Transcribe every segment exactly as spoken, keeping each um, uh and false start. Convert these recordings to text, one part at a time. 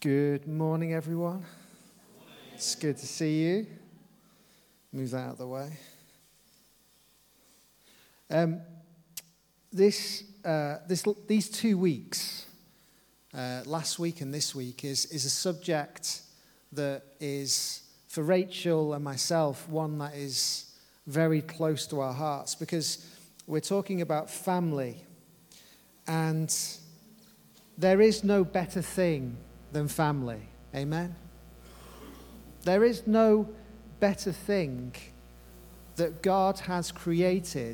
Good morning, everyone. It's good to see you. Move that out of the way. Um, this, uh, this, these two weeks, uh, last week and this week, is, is a subject that is, for Rachel and myself, one that is very close to our hearts because we're talking about family. And there is no better thing than family. Amen? There is no better thing that God has created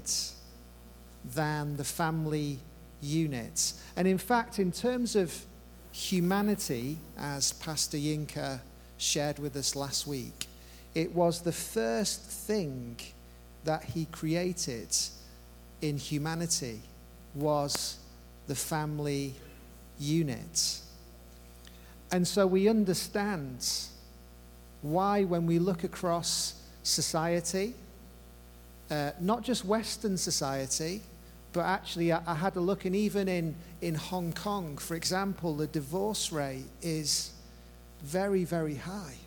than the family unit. And in fact, in terms of humanity, as Pastor Yinka shared with us last week, it was the first thing that he created in humanity was the family unit. And so we understand why when we look across society, uh, not just Western society, but actually I, I had a look, and even in, in Hong Kong, for example, the divorce rate is very, very high.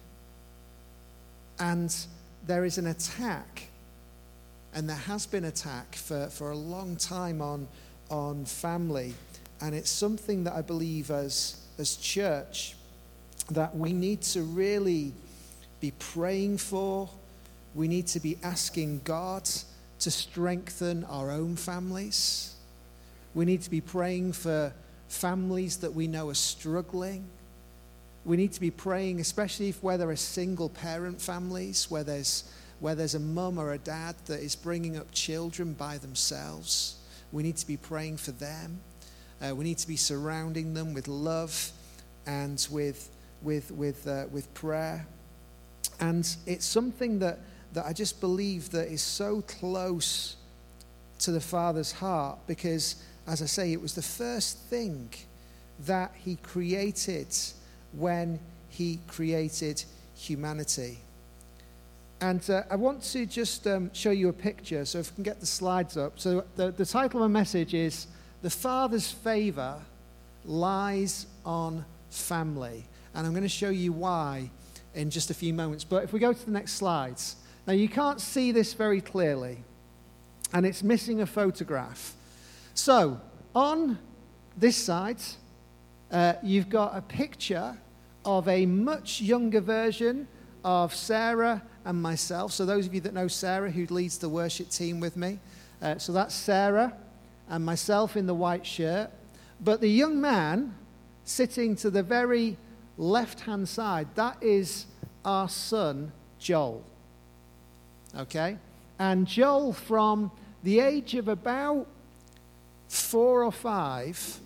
And there is an attack, and there has been attack for, for a long time on, on family. And it's something that I believe as as church that we need to really be praying for. We need to be asking God to strengthen our own families. We need to be praying for families that we know are struggling. We need to be praying, especially if where there are single parent families, where there's where there's a mum or a dad that is bringing up children by themselves. We need to be praying for them. Uh, we need to be surrounding them with love and with with with uh, with prayer. And it's something that, that I just believe that is so close to the Father's heart because, as I say, it was the first thing that he created when he created humanity. And uh, I want to just um, show you a picture, so if we can get the slides up. So the, the title of my message is The Father's Favor Lies on Family. And I'm going to show you why in just a few moments. But if we go to the next slides. Now you can't see this very clearly, and it's missing a photograph. So on this side, uh, you've got a picture of a much younger version of Sarah and myself. So those of you that know Sarah, who leads the worship team with me. Uh, so that's Sarah and myself in the white shirt. But the young man sitting to the very left-hand side, that is our son, Joel. Okay? And Joel, from the age of about four or five,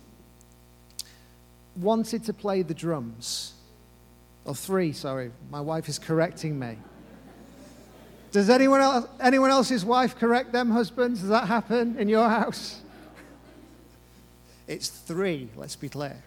wanted to play the drums. Or three, sorry. My wife is correcting me. Does anyone else, anyone else's wife correct them husbands? Does that happen in your house? It's three, let's be clear.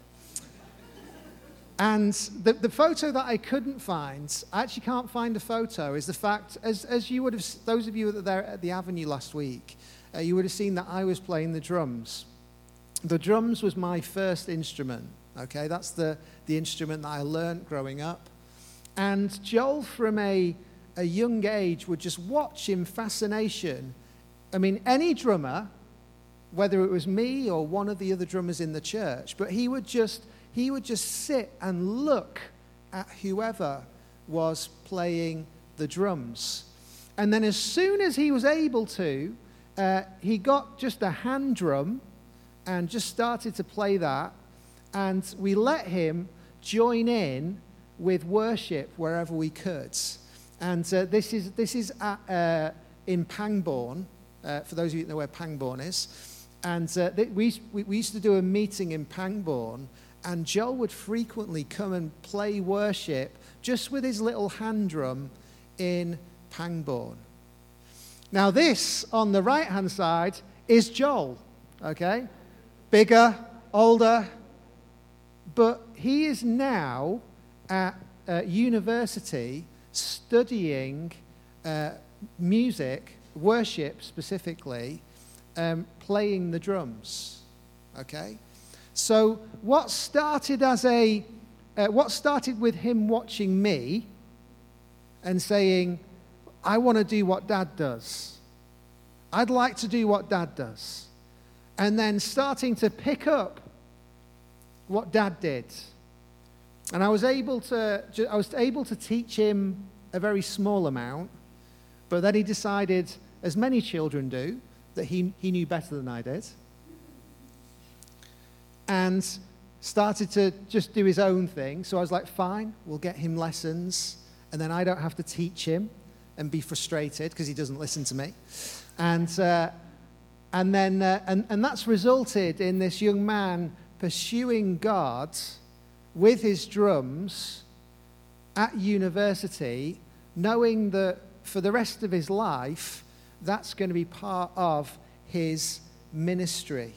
And the, the photo that I couldn't find, I actually can't find a photo, is the fact, as, as you would have, those of you that were there at the Avenue last week, uh, you would have seen that I was playing the drums. The drums was my first instrument, okay? That's the, the instrument that I learned growing up. And Joel, from a, a young age, would just watch in fascination. I mean, any drummer, whether it was me or one of the other drummers in the church, but he would just he would just sit and look at whoever was playing the drums. And then as soon as he was able to, uh, he got just a hand drum and just started to play that. And we let him join in with worship wherever we could. And uh, this is this is at, uh, in Pangbourne, uh, for those of you that know where Pangbourne is. And uh, th- we, we used to do a meeting in Pangbourne, and Joel would frequently come and play worship just with his little hand drum in Pangbourne. Now this, on the right-hand side, is Joel, okay? Bigger, older, but he is now at uh, university studying uh, music, worship specifically, um, playing the drums, okay? So what started as a uh, what started with him watching me and saying, I want to do what Dad does. I'd like to do what Dad does. And then starting to pick up what Dad did. And I was able to, I was able to teach him a very small amount, but then he decided, as many children do, that he, he knew better than I did. And started to just do his own thing. So I was like, fine, we'll get him lessons, and then I don't have to teach him and be frustrated because he doesn't listen to me. And uh, and then uh, and, and that's resulted in this young man pursuing God with his drums at university, knowing that for the rest of his life, that's going to be part of his ministry.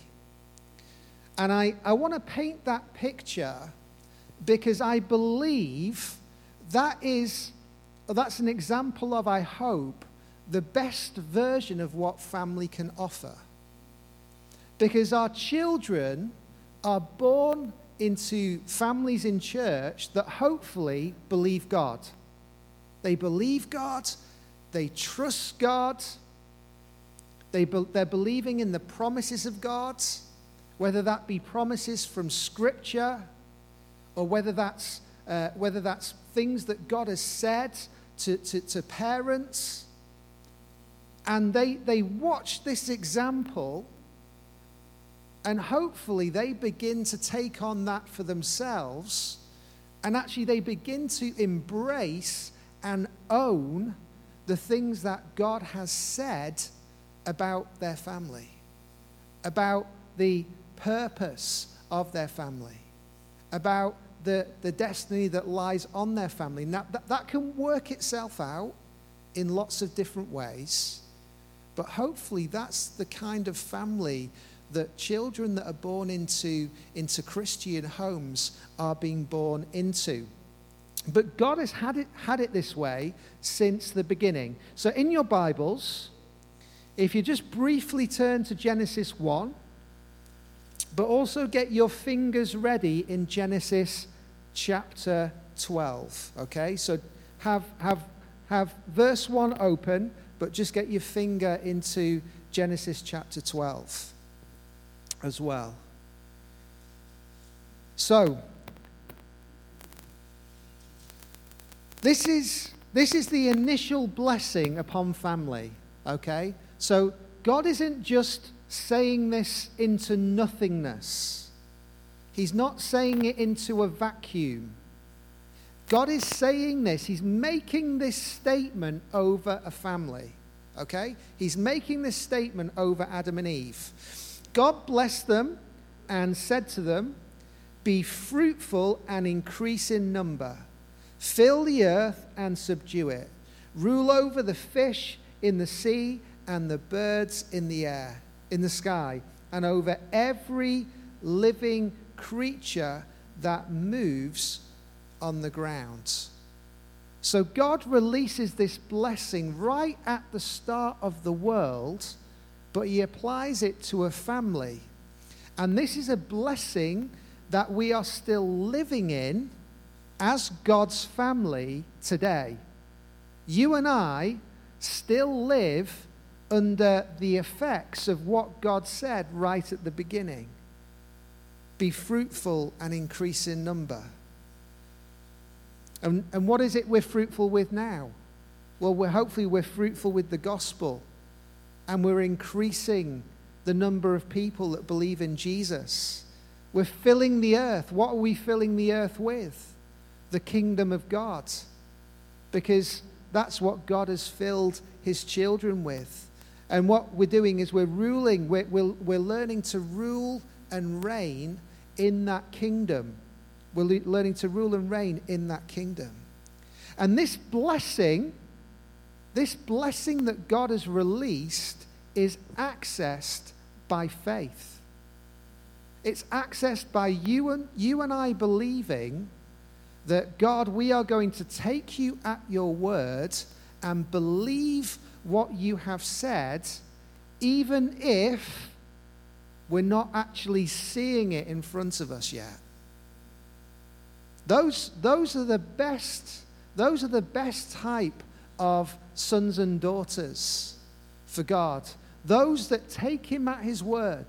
And I, I want to paint that picture because I believe that is, that's an example of, I hope, the best version of what family can offer. Because our children are born into families in church that hopefully believe God. They believe God, they trust God, they be, they're believing in the promises of God, whether that be promises from Scripture or whether that's, uh, whether that's things that God has said to, to, to parents. And they, they watch this example, and hopefully they begin to take on that for themselves, and actually they begin to embrace and own the things that God has said about their family, about the purpose of their family, about the, the destiny that lies on their family. Now, that, that can work itself out in lots of different ways, but hopefully that's the kind of family that children that are born into, into Christian homes are being born into. But God has had it, had it this way since the beginning. So in your Bibles, if you just briefly turn to Genesis one, but also get your fingers ready in Genesis chapter twelve, okay? So have, have, have verse one open, but just get your finger into Genesis chapter twelve as well. So, this is, this is the initial blessing upon family, okay? So God isn't just saying this into nothingness. He's not saying it into a vacuum. God is saying this. He's making this statement over a family. Okay? He's making this statement over Adam and Eve. God blessed them and said to them, "Be fruitful and increase in number. Fill the earth and subdue it. Rule over the fish in the sea and the birds in the air, in the sky, and over every living creature that moves on the ground." So God releases this blessing right at the start of the world, but he applies it to a family. And this is a blessing that we are still living in as God's family today. You and I still live under the effects of what God said right at the beginning. Be fruitful and increase in number. And, and what is it we're fruitful with now? Well, we're hopefully we're fruitful with the gospel, and we're increasing the number of people that believe in Jesus. We're filling the earth. What are we filling the earth with? The kingdom of God. Because that's what God has filled his children with. And what we're doing is we're ruling, we're, we're, we're learning to rule and reign in that kingdom. We're le- learning to rule and reign in that kingdom. And this blessing, this blessing that God has released is accessed by faith. It's accessed by you and, you and I believing that, God, we are going to take you at your word and believe what you have said, even if we're not actually seeing it in front of us yet. Those, those are the best, those are the best type of sons and daughters for God. Those that take him at his word.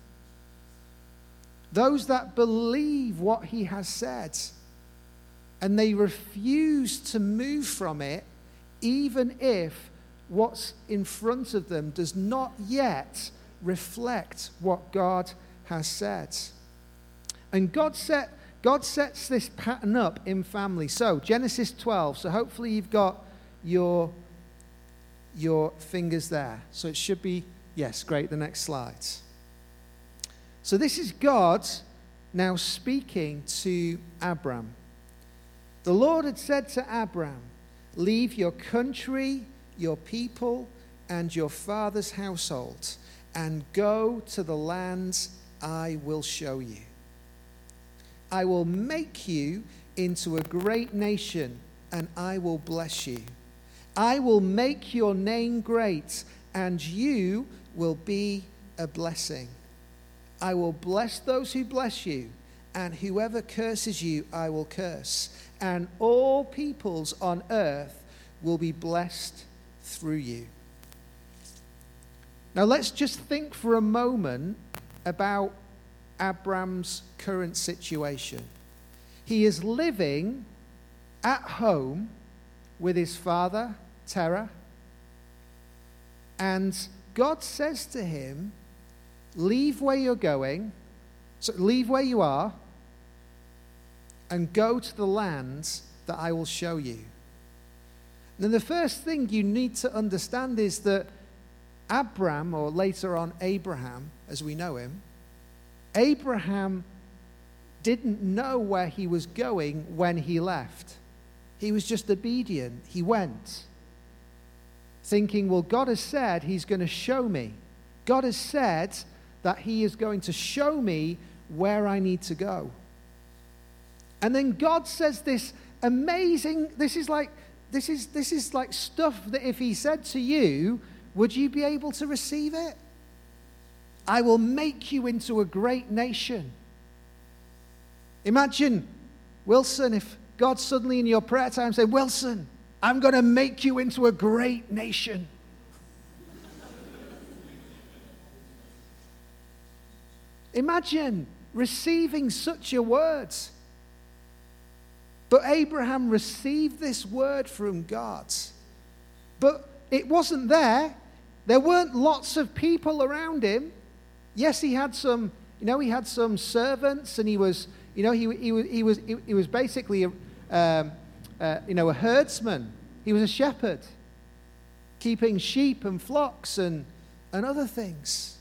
Those that believe what he has said. And they refuse to move from it, even if what's in front of them does not yet reflect what God has said. And God set God sets this pattern up in family. So Genesis twelve. So hopefully you've got your your fingers there. So it should be, yes, great, the next slide. So this is God now speaking to Abram. The Lord had said to Abram, leave your country, your people, and your father's household, and go to the land I will show you. I will make you into a great nation, and I will bless you. I will make your name great, and you will be a blessing. I will bless those who bless you, and whoever curses you, I will curse. And all peoples on earth will be blessed through you. Now let's just think for a moment about Abram's current situation. He is living at home with his father, Terah, and God says to him, leave where you're going, so leave where you are, and go to the land that I will show you. Now, the first thing you need to understand is that Abram, or later on Abraham, as we know him, Abraham didn't know where he was going when he left. He was just obedient. He went, thinking, well, God has said he's going to show me. God has said that he is going to show me where I need to go. And then God says this amazing, this is like, this is, this is like stuff that if he said to you, would you be able to receive it? I will make you into a great nation. Imagine, Wilson, if God suddenly in your prayer time said, Wilson, I'm going to make you into a great nation. Imagine receiving such a word. But Abraham received this word from God. But it wasn't there. There weren't lots of people around him. Yes, he had some, you know, he had some servants, and he was, you know, he he was he was he was basically, a, um, uh, you know, a herdsman. He was a shepherd, keeping sheep and flocks and and other things.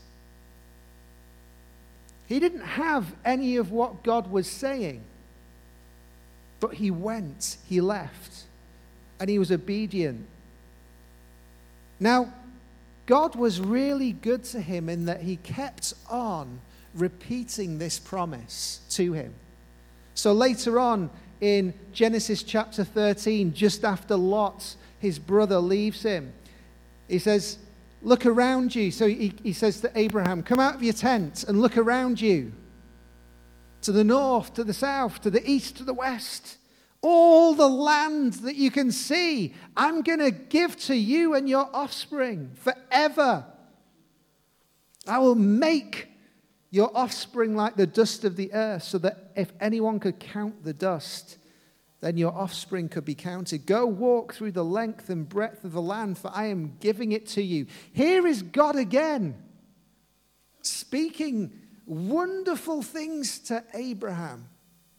He didn't have any of what God was saying, but he went, he left, and he was obedient. Now, God was really good to him in that he kept on repeating this promise to him. So later on in Genesis chapter thirteen, just after Lot, his brother, leaves him, he says, look around you. So he, he says to Abraham, come out of your tent and look around you. To the north, to the south, to the east, to the west. All the land that you can see, I'm going to give to you and your offspring forever. I will make your offspring like the dust of the earth, so that if anyone could count the dust, then your offspring could be counted. Go walk through the length and breadth of the land, for I am giving it to you. Here is God again, speaking wonderful things to Abraham.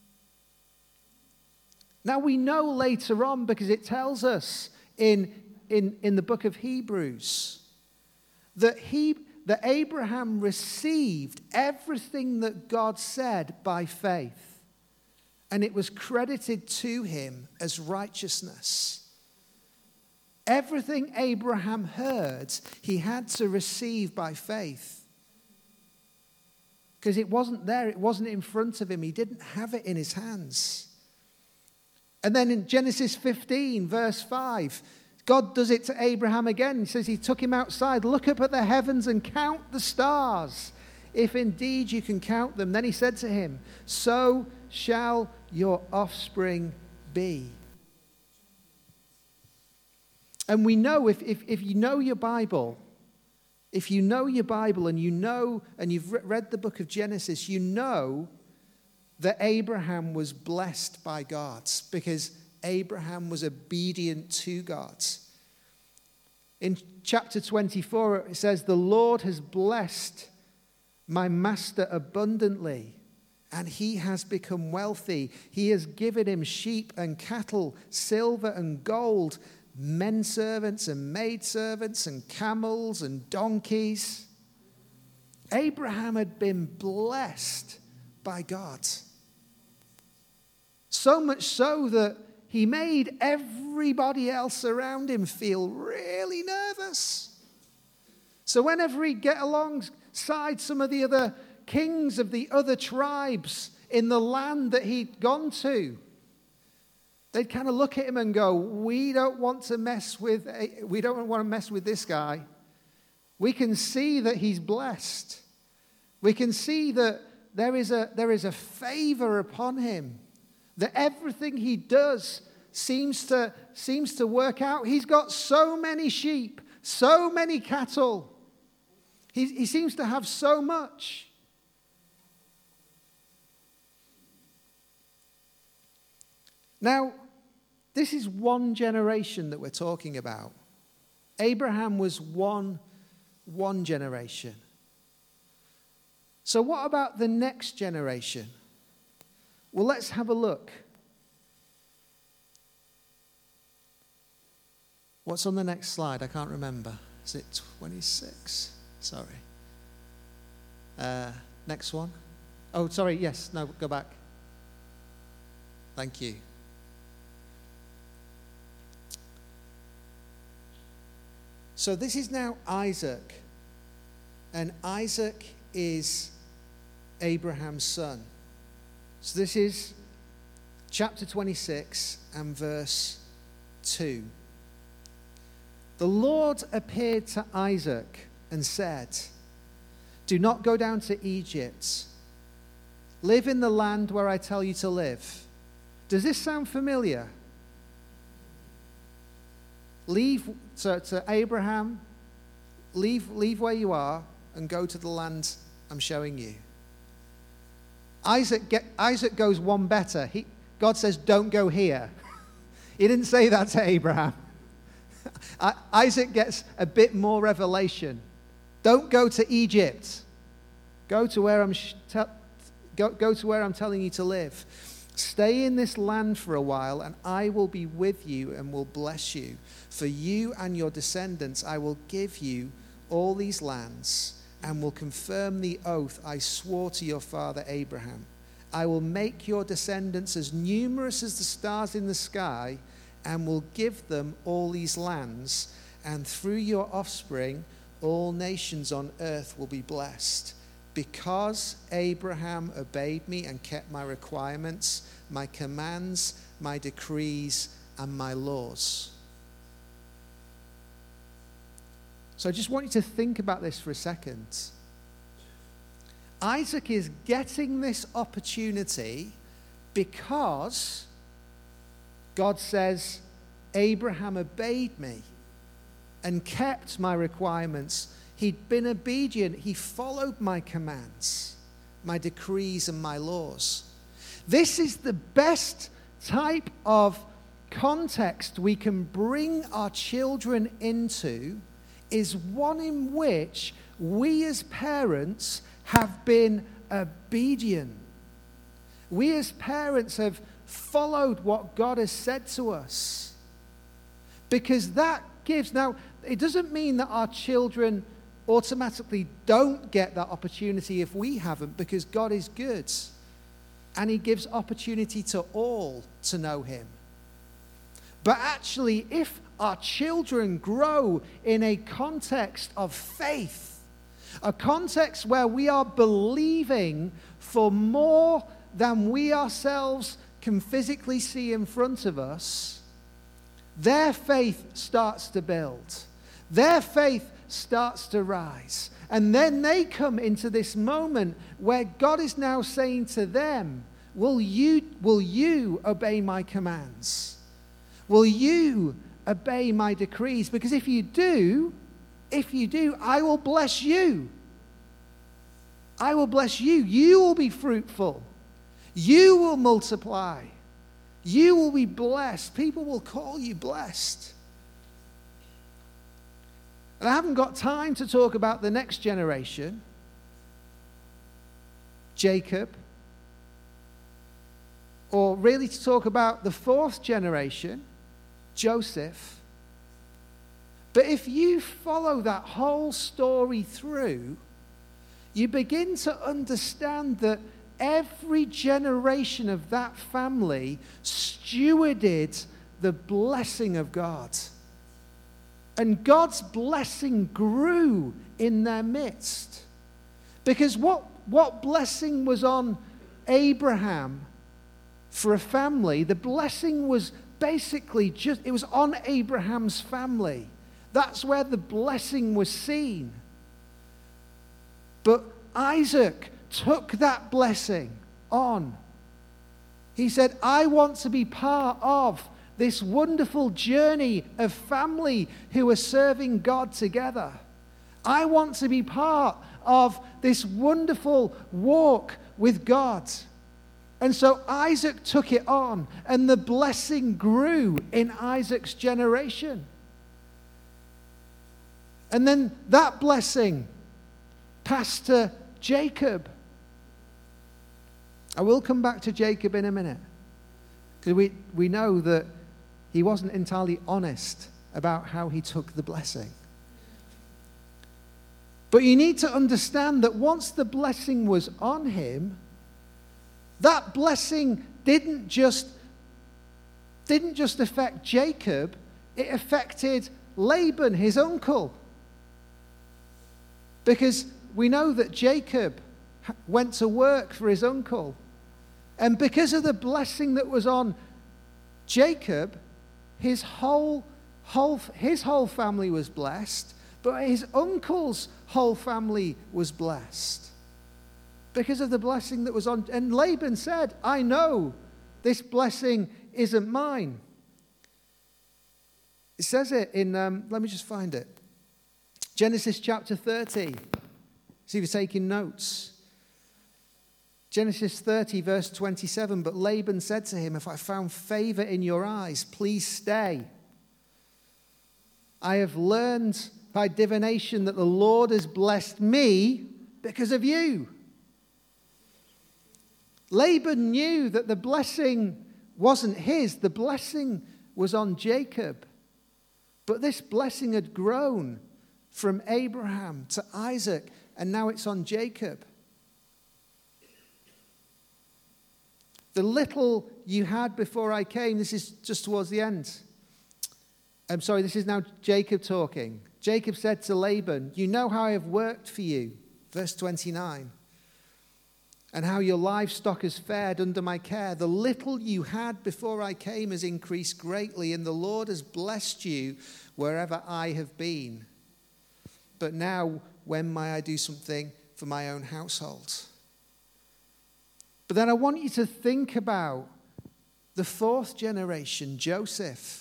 Now we know later on, because it tells us in, in, in the book of Hebrews, that, he, that Abraham received everything that God said by faith, and it was credited to him as righteousness. Everything Abraham heard, he had to receive by faith. Because it wasn't there, it wasn't in front of him, he didn't have it in his hands. And then in Genesis fifteen, verse five, God does it to Abraham again. He says he took him outside. Look up at the heavens and count the stars, if indeed you can count them. Then he said to him, so shall your offspring be. And we know, if, if, if you know your Bible, if you know your Bible and you know, and you've read the book of Genesis, you know that Abraham was blessed by God because Abraham was obedient to God. In chapter twenty-four, it says, the Lord has blessed my master abundantly, and he has become wealthy. He has given him sheep and cattle, silver and gold, men servants and maid servants and camels and donkeys. Abraham had been blessed by God. So much so that he made everybody else around him feel really nervous. So whenever he'd get alongside some of the other kings of the other tribes in the land that he'd gone to, they'd kind of look at him and go, we don't want to mess with, we don't want to mess with this guy. We can see that he's blessed. We can see that there is a, there is a favor upon him, that everything he does seems to, seems to work out. He's got so many sheep, so many cattle. He, he seems to have so much. Now, this is one generation that we're talking about. Abraham was one, one generation. So what about the next generation? Well, let's have a look. What's on the next slide? I can't remember. Is it twenty-six? Sorry. Uh, next one. Oh, sorry. Yes. No, go back. Thank you. So this is now Isaac. And Isaac is Abraham's son. So this is chapter twenty-six and verse two. The Lord appeared to Isaac and said, do not go down to Egypt. Live in the land where I tell you to live. Does this sound familiar? Leave to, to Abraham, leave, leave where you are and go to the land I'm showing you. Isaac, get, Isaac goes one better. He, God says, don't go here. He didn't say that to Abraham. Isaac gets a bit more revelation. Don't go to Egypt. Go to where I'm sh- te- go, go to where I'm telling you to live. Stay in this land for a while, and I will be with you and will bless you. For you and your descendants, I will give you all these lands and will confirm the oath I swore to your father Abraham. I will make your descendants as numerous as the stars in the sky and will give them all these lands, and through your offspring all nations on earth will be blessed. Because Abraham obeyed me and kept my requirements, my commands, my decrees, and my laws. So I just want you to think about this for a second. Isaac is getting this opportunity because God says, Abraham obeyed me and kept my requirements. He'd been obedient. He followed my commands, my decrees, and my laws. This is the best type of context we can bring our children into, is one in which we as parents have been obedient. We as parents have followed what God has said to us. Because that gives, now, it doesn't mean that our children automatically don't get that opportunity if we haven't, because God is good. And he gives opportunity to all to know him. But actually, if our children grow in a context of faith, a context where we are believing for more than we ourselves can physically see in front of us, their faith starts to build. Their faith starts to rise. And then they come into this moment where God is now saying to them, will you, will you obey my commands? Will you obey my decrees? Because if you do, if you do, I will bless you. I will bless you. You will be fruitful. You will multiply. You will be blessed. People will call you blessed. And I haven't got time to talk about the next generation, Jacob, or really to talk about the fourth generation, Joseph. But if you follow that whole story through, you begin to understand that every generation of that family stewarded the blessing of God. And God's blessing grew in their midst. Because what, what blessing was on Abraham for a family, the blessing was basically just, it was on Abraham's family. That's where the blessing was seen. But Isaac took that blessing on. He said, I want to be part of this wonderful journey of family who are serving God together. I want to be part of this wonderful walk with God. And so Isaac took it on, and the blessing grew in Isaac's generation. And then that blessing passed to Jacob. I will come back to Jacob in a minute, because we, we know that he wasn't entirely honest about how he took the blessing. But you need to understand that once the blessing was on him, that blessing didn't just, didn't just affect Jacob, it affected Laban, his uncle. Because we know that Jacob went to work for his uncle. And because of the blessing that was on Jacob, his whole, whole, his whole family was blessed, but his uncle's whole family was blessed. Because of the blessing that was on. And Laban said, I know this blessing isn't mine. It says it in, um, let me just find it. Genesis chapter thirty. See if you're taking notes. Genesis thirty, verse twenty-seven. But Laban said to him, if I found favor in your eyes, please stay. I have learned by divination that the Lord has blessed me because of you. Laban knew that the blessing wasn't his. The blessing was on Jacob. But this blessing had grown from Abraham to Isaac, and now it's on Jacob. The little you had before I came, this is just towards the end. I'm sorry, this is now Jacob talking. Jacob said to Laban, you know how I have worked for you, verse twenty-nine, and how your livestock has fared under my care. The little you had before I came has increased greatly, and the Lord has blessed you wherever I have been. But now, when may I do something for my own household? But then I want you to think about the fourth generation, Joseph.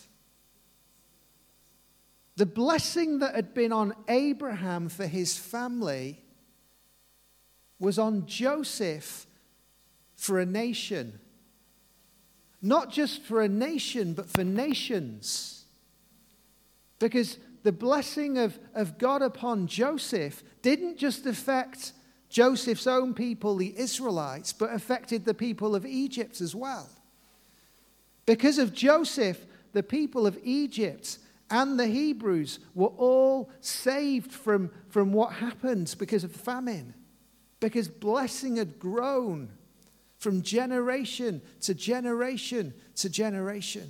The blessing that had been on Abraham for his family was on Joseph for a nation. Not just for a nation, but for nations. Because the blessing of, of God upon Joseph didn't just affect Joseph's own people, the Israelites, but affected the people of Egypt as well. Because of Joseph, the people of Egypt and the Hebrews were all saved from, from what happened because of famine. Because blessing had grown from generation to generation to generation.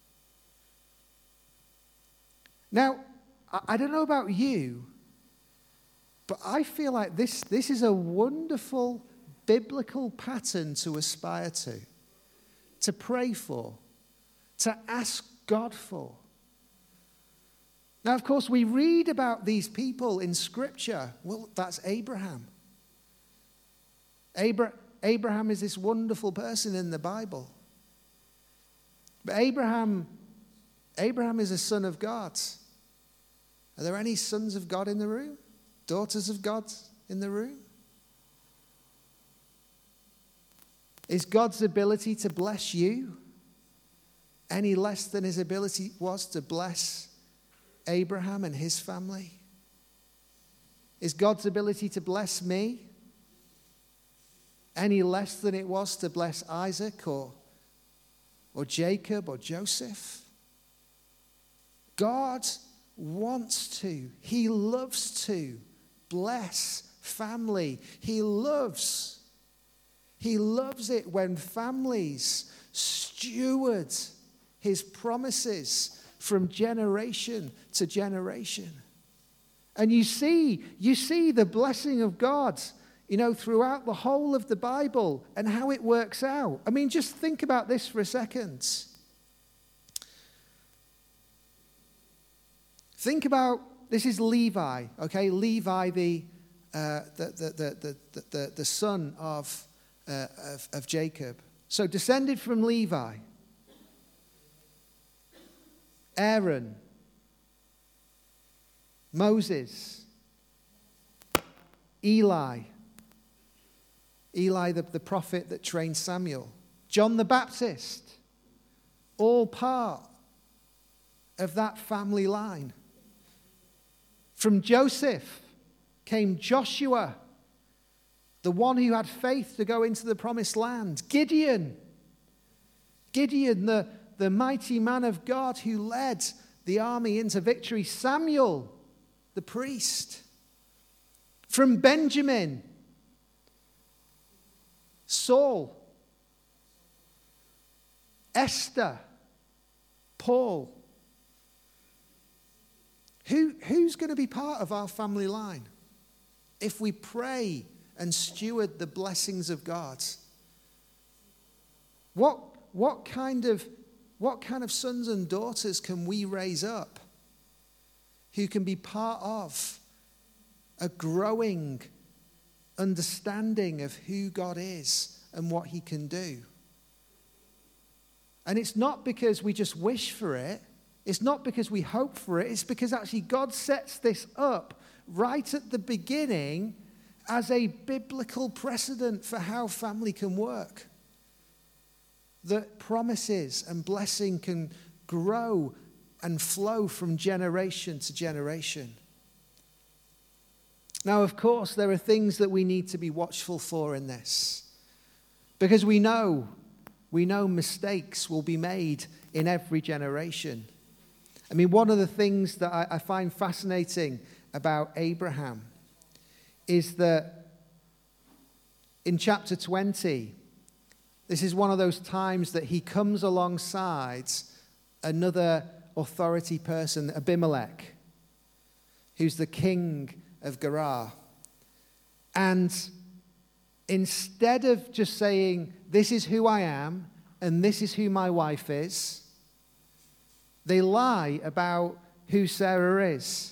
Now, I don't know about you, but I feel like this, this is a wonderful biblical pattern to aspire to, to pray for, to ask God for. Now, of course, we read about these people in Scripture. Well, that's Abraham. Abra- Abraham is this wonderful person in the Bible. But Abraham, Abraham is a son of God. Are there any sons of God in the room? Daughters of God in the room? Is God's ability to bless you any less than his ability was to bless Abraham and his family? Is God's ability to bless me any less than it was to bless Isaac or, or Jacob or Joseph? God wants to, he loves to bless family. He loves, he loves it when families steward his promises from generation to generation. And you see, you see the blessing of God, you know, throughout the whole of the Bible and how it works out. I mean, just think about this for a second. Think about, this is Levi, okay? Levi, the uh, the, the, the, the, the, the son of, uh, of, of Jacob. So descended from Levi. Aaron, Moses, Eli, Eli the, the prophet that trained Samuel, John the Baptist, all part of that family line. From Joseph came Joshua, the one who had faith to go into the promised land. Gideon, Gideon, the, the mighty man of God who led the army into victory. Samuel, the priest. From Benjamin, Saul, Esther, Paul. Who, who's going to be part of our family line if we pray and steward the blessings of God? What, what, kind of, what kind of sons and daughters can we raise up who can be part of a growing understanding of who God is and what he can do? And it's not because we just wish for it. It's not because we hope for it. It's because actually God sets this up right at the beginning as a biblical precedent for how family can work. That promises and blessing can grow and flow from generation to generation. Now, of course, there are things that we need to be watchful for in this. Because we know, we know mistakes will be made in every generation. I mean, one of the things that I, I find fascinating about Abraham is that in chapter twenty, this is one of those times that he comes alongside another authority person, Abimelech, who's the king of Gerar. And instead of just saying, this is who I am and this is who my wife is, they lie about who Sarah is.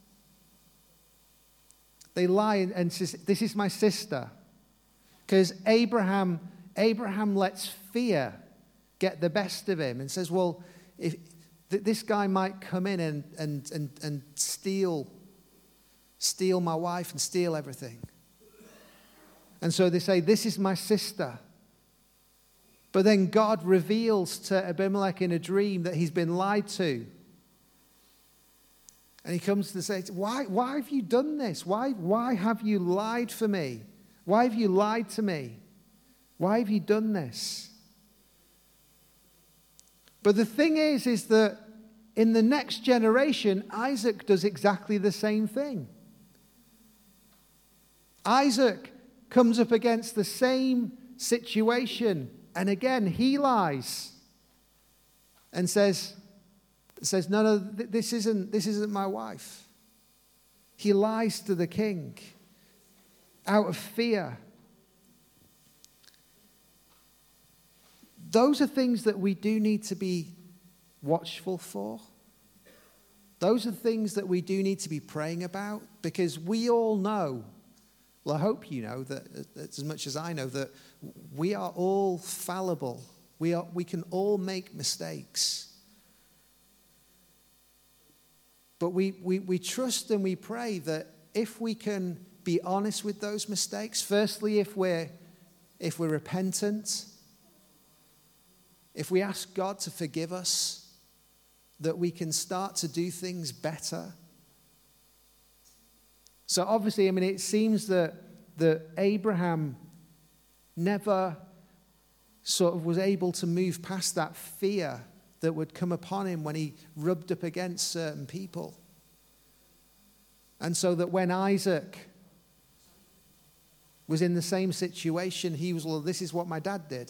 They lie and say, this is my sister. Because Abraham, Abraham lets fear get the best of him and says, well, if th- this guy might come in and, and, and, and steal, steal my wife and steal everything. And so they say, this is my sister. But then God reveals to Abimelech in a dream that he's been lied to. And he comes to say, why, why have you done this? Why, why have you lied for me? Why have you lied to me? Why have you done this? But the thing is, is that in the next generation, Isaac does exactly the same thing. Isaac comes up against the same situation. And again, he lies and says, says, no, no, this isn't, this isn't my wife. He lies to the king out of fear. Those are things that we do need to be watchful for. Those are things that we do need to be praying about, because we all know, Well, I hope you know that, as much as I know, that we are all fallible. We are, we can all make mistakes. But we, we, we trust and we pray that if we can be honest with those mistakes, firstly, if we're, if we're repentant, if we ask God to forgive us, that we can start to do things better. So obviously, I mean, it seems that, that Abraham never sort of was able to move past that fear that would come upon him when he rubbed up against certain people. And so that when Isaac was in the same situation, he was, well, this is what my dad did.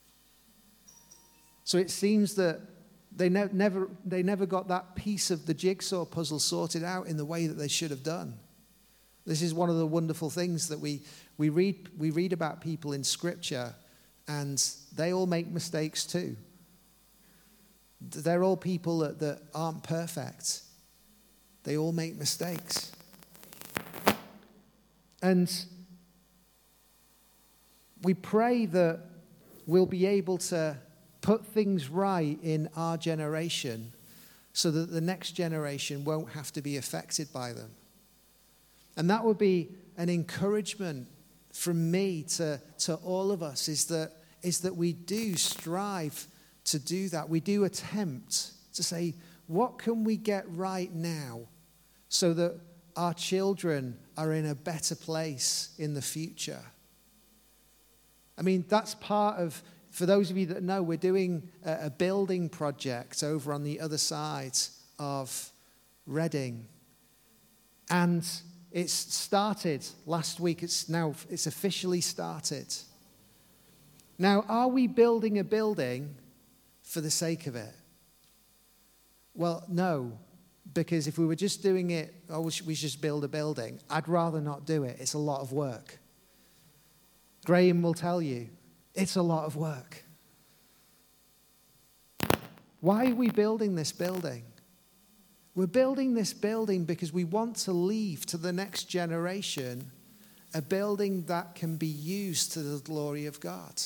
So it seems that they ne- never, they never got that piece of the jigsaw puzzle sorted out in the way that they should have done. This is one of the wonderful things that we, we, read, we read about people in Scripture, and they all make mistakes too. They're all people that, that aren't perfect. They all make mistakes. And we pray that we'll be able to put things right in our generation so that the next generation won't have to be affected by them. And that would be an encouragement from me to, to all of us, is that, is that we do strive to do that. We do attempt to say, what can we get right now so that our children are in a better place in the future? I mean, that's part of, for those of you that know, we're doing a, a building project over on the other side of Reading. And it's started last week. It's now, it's officially started. Now, are we building a building for the sake of it? Well, no, because if we were just doing it, oh, we should, we should just build a building, I'd rather not do it. It's a lot of work. Graham will tell you, it's a lot of work. Why are we building this building? We're building this building because we want to leave to the next generation a building that can be used to the glory of God.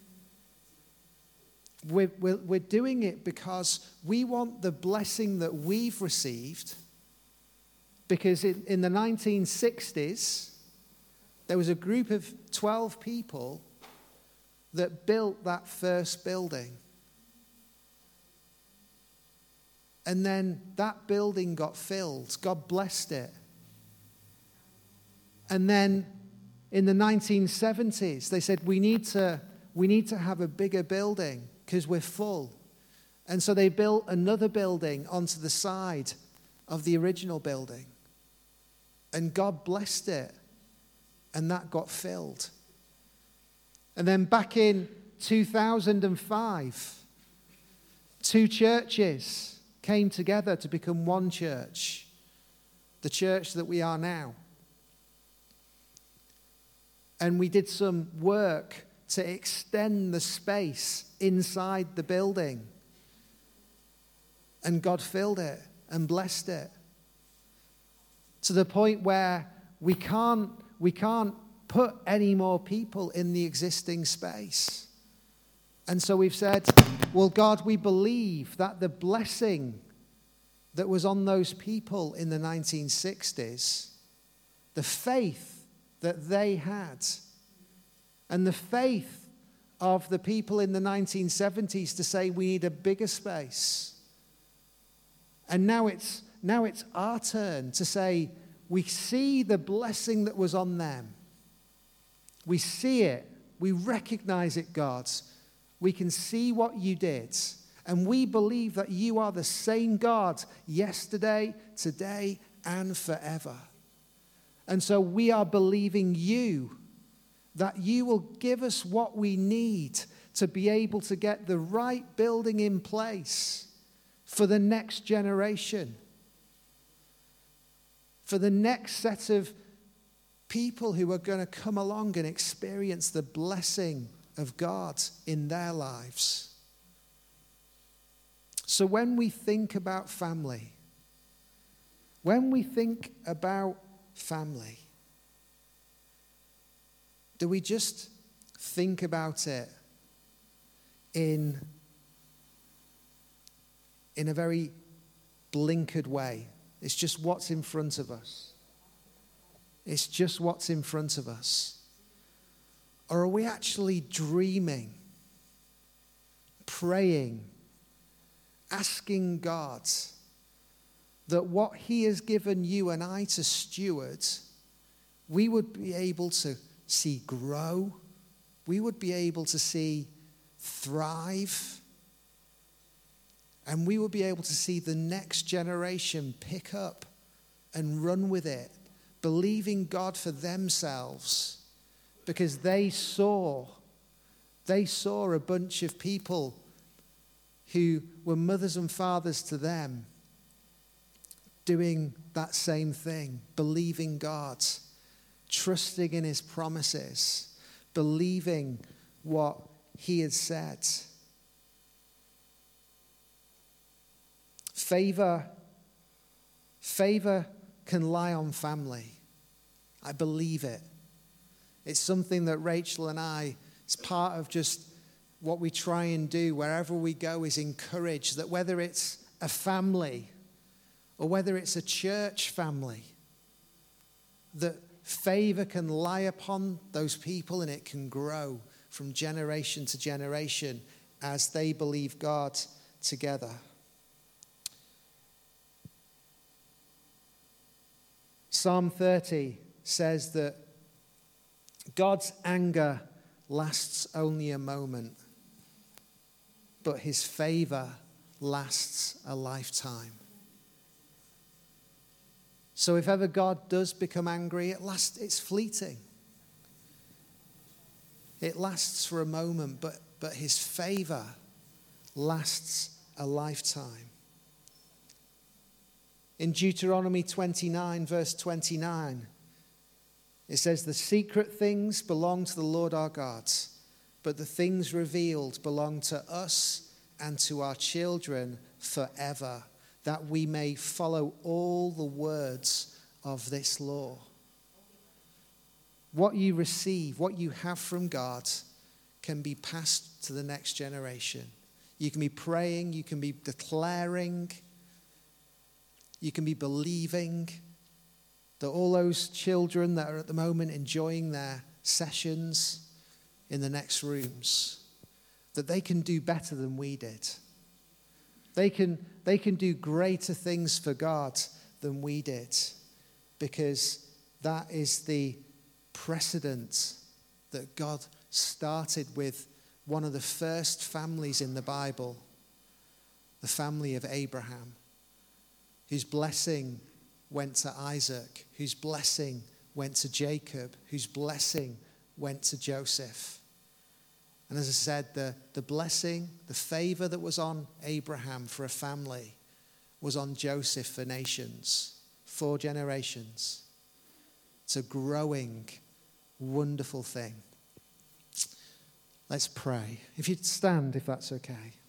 We're, we're, we're doing it because we want the blessing that we've received, because in, in the nineteen sixties, there was a group of twelve people that built that first building. And then that building got filled. God blessed it. And then in the nineteen seventies, they said, we need to, we need to have a bigger building because we're full. And so they built another building onto the side of the original building. And God blessed it. And that got filled. And then back in two thousand five, two churches came together to become one church, the church that we are now. And we did some work to extend the space inside the building. And God filled it and blessed it. To the point where we can't, we can't put any more people in the existing space. And so we've said, well, God, we believe that the blessing that was on those people in the nineteen sixties, the faith that they had, and the faith of the people in the nineteen seventies to say we need a bigger space. And now it's, now it's our turn to say we see the blessing that was on them. We see it. We recognize it, God. We can see what you did. And we believe that you are the same God yesterday, today, and forever. And so we are believing you that you will give us what we need to be able to get the right building in place for the next generation, for the next set of people who are going to come along and experience the blessing of God in their lives. So when we think about family, when we think about family, do we just think about it in, in a very blinkered way? It's just what's in front of us. It's just what's in front of us. Or are we actually dreaming, praying, asking God that what he has given you and I to steward, we would be able to see grow, we would be able to see thrive, and we would be able to see the next generation pick up and run with it, believing God for themselves, because they saw, they saw a bunch of people who were mothers and fathers to them doing that same thing, believing God, trusting in his promises, believing what he had said. Favor, favor can lie on family. I believe it. It's something that Rachel and I, it's part of just what we try and do wherever we go, is encourage that whether it's a family or whether it's a church family, that favor can lie upon those people and it can grow from generation to generation as they believe God together. Psalm thirty says that God's anger lasts only a moment, but his favor lasts a lifetime. So if ever God does become angry, it lasts, it's fleeting. It lasts for a moment, but, but his favor lasts a lifetime. In Deuteronomy twenty-nine, verse twenty-nine, it says, "The secret things belong to the Lord our God, but the things revealed belong to us and to our children forever, that we may follow all the words of this law." What you receive, what you have from God, can be passed to the next generation. You can be praying, you can be declaring, you can be believing that all those children that are at the moment enjoying their sessions in the next rooms, that they can do better than we did. They can, they can do greater things for God than we did, because that is the precedent that God started with one of the first families in the Bible, the family of Abraham, whose blessing went to Isaac, whose blessing went to Jacob, whose blessing went to Joseph. And as I said, the, the blessing, the favor that was on Abraham for a family was on Joseph for nations, four generations. It's a growing, wonderful thing. Let's pray. If you'd stand, if that's okay.